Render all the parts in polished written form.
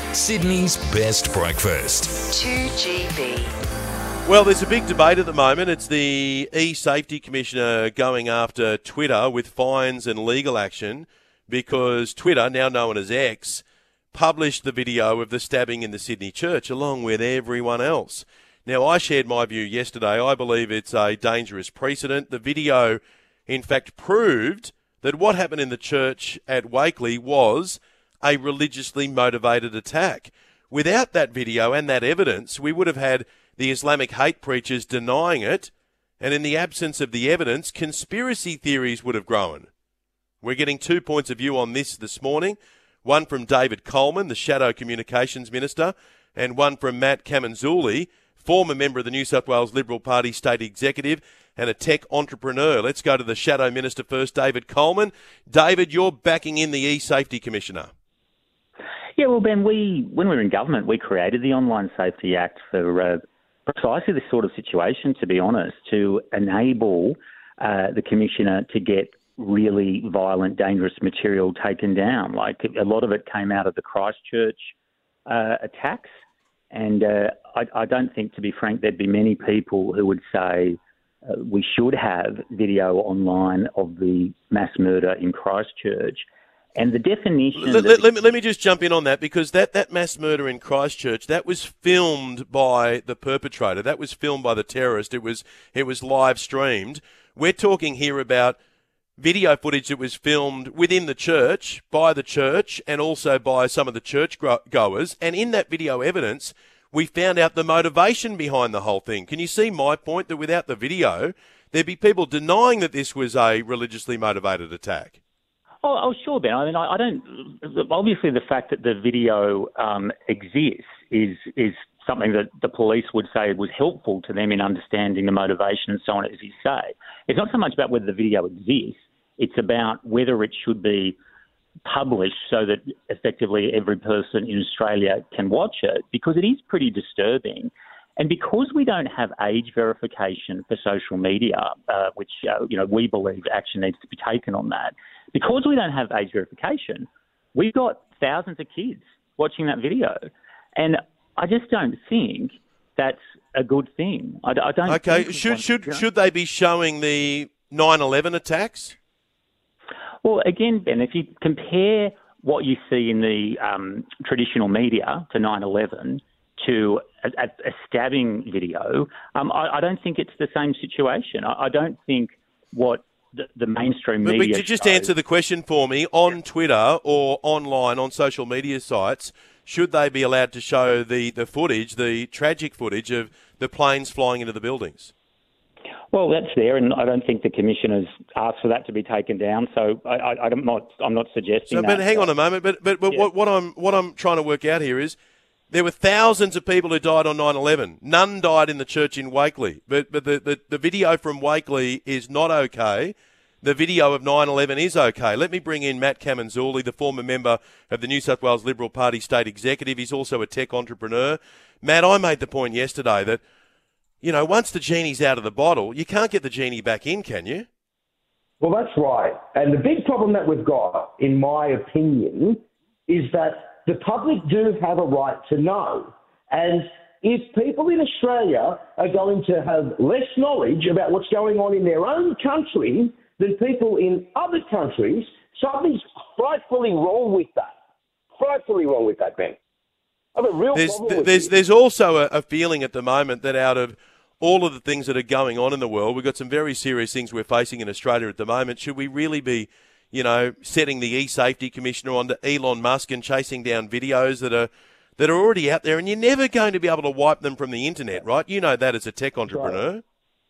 Sydney's best breakfast. 2GB. Well, there's a big debate at the moment. It's the E-Safety Commissioner going after Twitter with fines and legal action because Twitter, now known as X, published the video of the stabbing in the Sydney church along with everyone else. Now, I shared my view yesterday. I believe it's a dangerous precedent. The video, in fact, proved that what happened in the church at Wakely was a religiously motivated attack. Without that video and that evidence, we would have had the Islamic hate preachers denying it, and in the absence of the evidence, conspiracy theories would have grown. We're getting 2 points of view on this morning, one from David Coleman, the Shadow Communications Minister, and one from Matt Camanzuli, former member of the New South Wales Liberal Party State Executive and a tech entrepreneur. Let's go to the Shadow Minister first, David Coleman. David, you're backing in the E-Safety Commissioner. Yeah, well, Ben, when we were in government, we created the Online Safety Act for precisely this sort of situation, to be honest, to enable the Commissioner to get really violent, dangerous material taken down. Like, a lot of it came out of the Christchurch attacks, and I don't think, to be frank, there'd be many people who would say we should have video online of the mass murder in Christchurch. And the definition... Let me just jump in on that, because that mass murder in Christchurch, that was filmed by the perpetrator. That was filmed by the terrorist. It was live streamed. We're talking here about video footage that was filmed within the church, by the church, and also by some of the church goers. And in that video evidence, we found out the motivation behind the whole thing. Can you see my point, that without the video, there'd be people denying that this was a religiously motivated attack? Oh, sure, Ben. I mean, I don't. Obviously, the fact that the video exists is something that the police would say was helpful to them in understanding the motivation and so on, as you say. It's not so much about whether the video exists. It's about whether it should be published so that effectively every person in Australia can watch it, because it is pretty disturbing. And because we don't have age verification for social media, which we believe action needs to be taken on that, because we don't have age verification, we've got thousands of kids watching that video. And I just don't think that's a good thing. I don't. Okay, should they be showing the 9/11 attacks? Well, again, Ben, if you compare what you see in the traditional media to 9/11 to a stabbing video, I don't think it's the same situation. I don't think what the mainstream media... But just answer the question for me. On Twitter or online, on social media sites, should they be allowed to show the footage, the tragic footage of the planes flying into the buildings? Well, that's there, and I don't think the Commissioner's asked for that to be taken down. So I'm not suggesting that. But hang on a moment. But yeah. what I'm trying to work out here is there were thousands of people who died on 9/11. None died in the church in Wakely. But the video from Wakely is not okay. The video of 9/11 is okay. Let me bring in Matt Camanzuli, the former member of the New South Wales Liberal Party State Executive. He's also a tech entrepreneur. Matt, I made the point yesterday that, once the genie's out of the bottle, you can't get the genie back in, can you? Well, that's right. And the big problem that we've got, in my opinion, is that the public do have a right to know. And if people in Australia are going to have less knowledge about what's going on in their own country than people in other countries, something's frightfully wrong with that. Frightfully wrong with that, Ben. I have a real problem with There's also a feeling at the moment that out of all of the things that are going on in the world, we've got some very serious things we're facing in Australia at the moment. Should we really be setting the E-Safety Commissioner onto Elon Musk and chasing down videos that are already out there, and you're never going to be able to wipe them from the internet, right? You know that as a tech entrepreneur.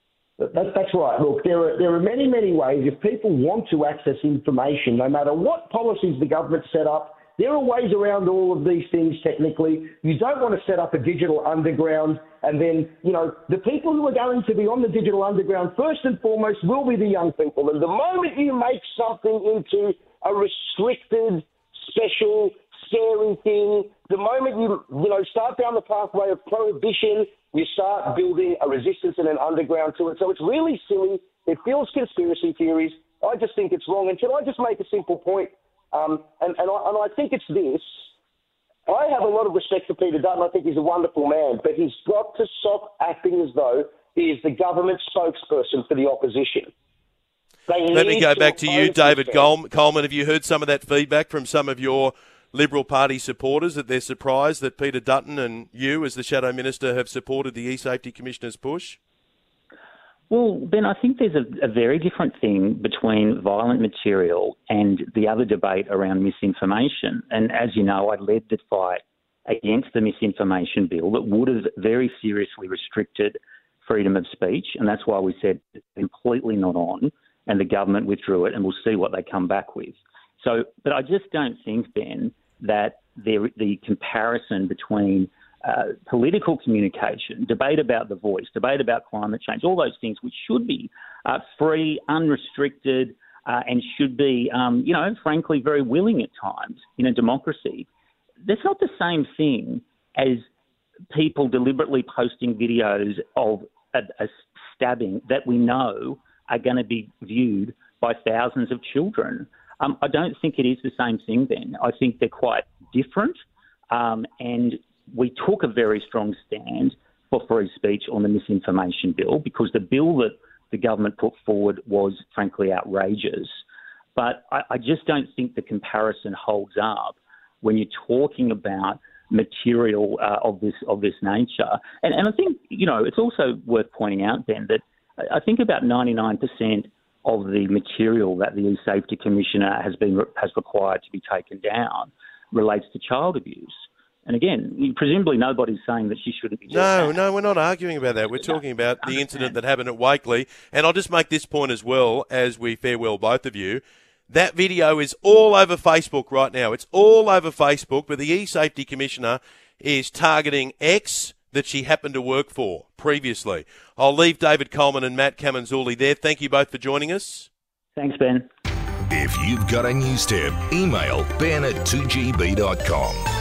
That's right. Look, there are many, many ways. If people want to access information, no matter what policies the government set up, there are ways around all of these things technically. You don't want to set up a digital underground, and then, the people who are going to be on the digital underground first and foremost will be the young people. And the moment you make something into a restricted, special, scary thing, the moment you start down the pathway of prohibition, you start building a resistance and an underground to it. So it's really silly. It feels conspiracy theories. I just think it's wrong. And can I just make a simple point? And I think it's this. I I have a lot of respect for Peter Dutton. I think he's a wonderful man, but he's got to stop acting as though he is the government spokesperson for the opposition. Let me go back to you, David Coleman. Have you heard some of that feedback from some of your Liberal Party supporters, that they're surprised that Peter Dutton and you, as the Shadow Minister, have supported the E-Safety Commissioner's push? Well, Ben, I think there's a very different thing between violent material and the other debate around misinformation. And as you know, I led the fight against the misinformation bill that would have very seriously restricted freedom of speech. And that's why we said it's completely not on, and the government withdrew it, and we'll see what they come back with. So, but I just don't think, Ben, that the comparison between political communication, debate about the voice, debate about climate change, all those things which should be free, unrestricted, and should be, frankly, very willing at times in a democracy. That's not the same thing as people deliberately posting videos of a stabbing that we know are going to be viewed by thousands of children. I don't think it is the same thing, Ben. I think they're quite different, and we took a very strong stand for free speech on the misinformation bill because the bill that the government put forward was, frankly, outrageous. But I just don't think the comparison holds up when you're talking about material of this nature. And I think, it's also worth pointing out, Ben, that I think about 99% of the material that the E-Safety Commissioner has required to be taken down relates to child abuse. And again, presumably nobody's saying that she shouldn't be doing that. No, we're not arguing about that. We're talking about the incident that happened at Wakely. And I'll just make this point as well as we farewell both of you. That video is all over Facebook right now. It's all over Facebook, but the E-Safety Commissioner is targeting X that she happened to work for previously. I'll leave David Coleman and Matt Camanzuli there. Thank you both for joining us. Thanks, Ben. If you've got a news tip, email ben@2gb.com.